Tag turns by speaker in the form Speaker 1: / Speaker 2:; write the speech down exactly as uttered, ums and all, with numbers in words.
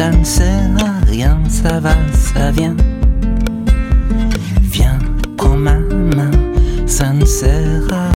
Speaker 1: ça ne sert à rien, ça va, ça vient. Viens, prends ma main, ça ne sert à